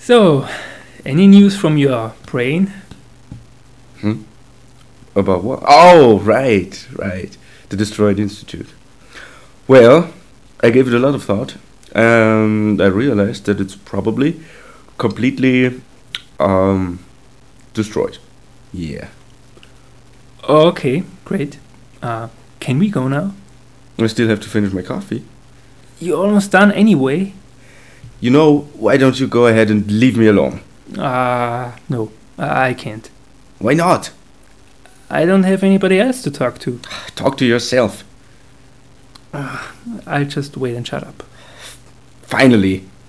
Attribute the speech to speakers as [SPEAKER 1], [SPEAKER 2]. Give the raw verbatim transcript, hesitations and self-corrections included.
[SPEAKER 1] So, any news from your brain?
[SPEAKER 2] Hmm? About what? Oh, right, right. The Destroyed Institute. Well, I gave it a lot of thought, and I realized that it's probably completely um, destroyed. Yeah.
[SPEAKER 1] Okay, great. Uh, can we go now?
[SPEAKER 2] I still have to finish my coffee.
[SPEAKER 1] You're almost done anyway.
[SPEAKER 2] You know, why don't you go ahead and leave me alone?
[SPEAKER 1] Ah, uh, no, I can't.
[SPEAKER 2] Why not?
[SPEAKER 1] I don't have anybody else to talk to.
[SPEAKER 2] Talk to yourself.
[SPEAKER 1] Uh, I'll just wait and shut up.
[SPEAKER 2] Finally.